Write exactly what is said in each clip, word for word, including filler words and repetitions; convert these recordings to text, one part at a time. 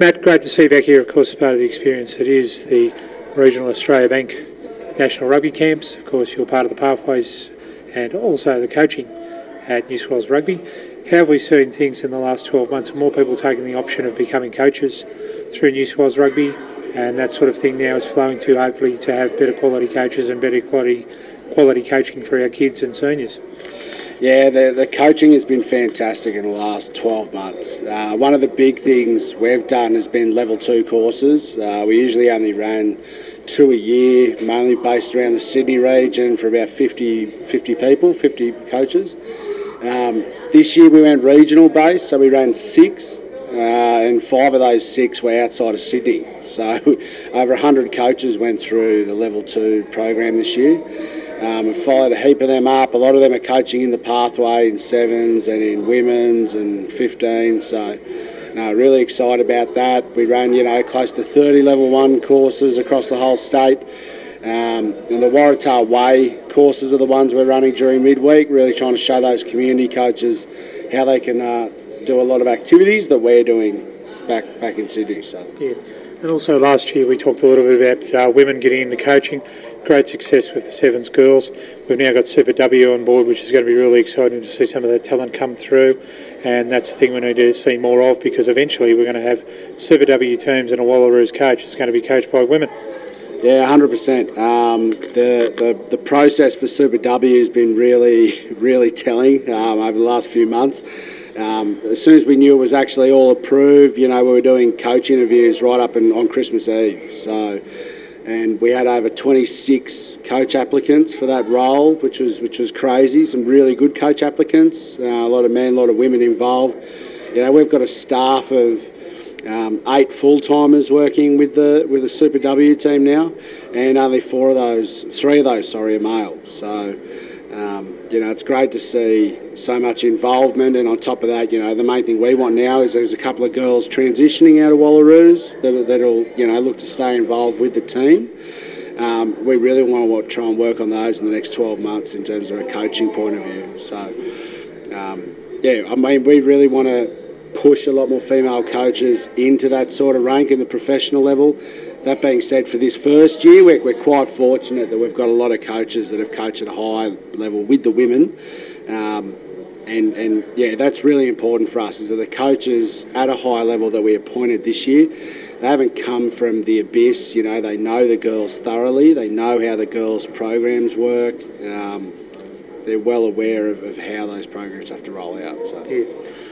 Matt, great to see you back here, of course, as part of the experience that is the Regional Australia Bank National Rugby Camps. Of course, you're part of the pathways and also the coaching at New South Wales Rugby. How have we seen things in the last twelve months? More people taking the option of becoming coaches through New South Wales Rugby, and that sort of thing now is flowing to hopefully to have better quality coaches and better quality quality coaching for our kids and seniors. Yeah, the, the coaching has been fantastic in the last twelve months. Uh, one of the big things we've done has been level two courses. Uh, we usually only ran two a year, mainly based around the Sydney region for about fifty, fifty people, fifty coaches. Um, this year we went regional based, so we ran six, uh, and five of those six were outside of Sydney. So over one hundred coaches went through the level two program this year. Um, we followed a heap of them up. A lot of them are coaching in the pathway in sevens and in women's and fifteens. So, no, really excited about that. We ran, you know, close to thirty level one courses across the whole state. Um, and the Waratah Way courses are the ones we're running during midweek, really trying to show those community coaches how they can uh, do a lot of activities that we're doing back back in Sydney. So. Yeah. And also last year we talked a little bit about uh, women getting into coaching. Great success with the Sevens girls. We've now got Super W on board, which is going to be really exciting to see some of that talent come through. And that's the thing we need to see more of, because eventually we're going to have Super W teams and a Wallaroos coach that's going to be coached by women. Yeah, one hundred percent. Um, the, the the process for Super W has been really, really telling um, over the last few months. Um, as soon as we knew it was actually all approved, you know, we were doing coach interviews right up in, on Christmas Eve. So, and we had over twenty-six coach applicants for that role, which was which was crazy. Some really good coach applicants, uh, a lot of men, a lot of women involved. You know, we've got a staff of um, eight full-timers working with the with the Super W team now, and only four of those, three of those, sorry, are male. So. Um, you know, it's great to see so much involvement, and on top of that, you know, the main thing we want now is there's a couple of girls transitioning out of Wallaroos that, that'll, you know, look to stay involved with the team. Um, we really want to try and work on those in the next twelve months in terms of a coaching point of view. So, um, yeah, I mean, we really want to push a lot more female coaches into that sort of rank in the professional level. That being said, for this first year, we're, we're quite fortunate that we've got a lot of coaches that have coached at a high level with the women. Um, and, and, yeah, that's really important for us, is that the coaches at a high level that we appointed this year, they haven't come from the abyss. You know, they know the girls thoroughly. They know how the girls' programs work. Um, they're well aware of, of how those programs have to roll out. So. Yeah.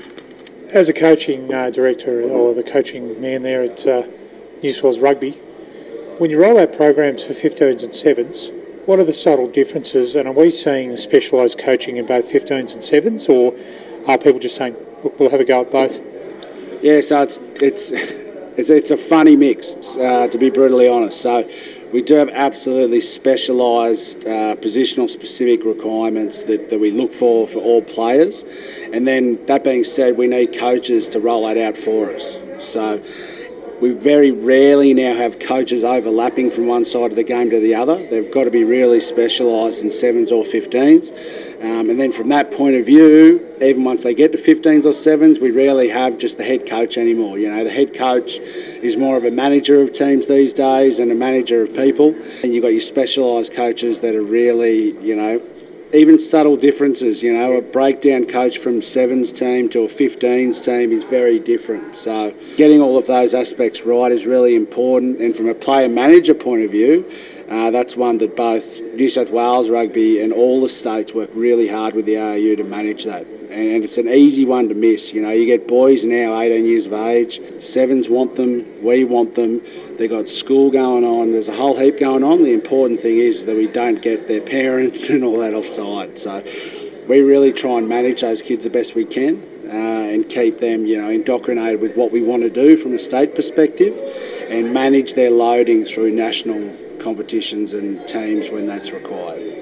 As a coaching uh, director or the coaching man there at uh, New South Wales Rugby, when you roll out programs for fifteens and sevens, what are the subtle differences, and are we seeing specialised coaching in both fifteens and sevens, or are people just saying, look, we'll have a go at both? Yeah, so it's it's it's, it's a funny mix, uh, to be brutally honest. So we do have absolutely specialised uh, positional specific requirements that, that we look for for all players, and then that being said, we need coaches to roll that out for us. So we very rarely now have coaches overlapping from one side of the game to the other. They've got to be really specialised in sevens or fifteens. Um, and then from that point of view, even once they get to fifteens or sevens, we rarely have just the head coach anymore. You know, the head coach is more of a manager of teams these days and a manager of people. And you've got your specialised coaches that are really, you know, even subtle differences. You know, a breakdown coach from sevens team to a fifteens team is very different. So getting all of those aspects right is really important. And from a player manager point of view, uh, that's one that both New South Wales Rugby and all the states work really hard with the A R U to manage that. And it's an easy one to miss. You know, you get boys now eighteen years of age, sevens want them, we want them, they've got school going on, there's a whole heap going on. The important thing is that we don't get their parents and all that offside. So we really try and manage those kids the best we can uh, and keep them, you know, indoctrinated with what we want to do from a state perspective, and manage their loading through national competitions and teams when that's required.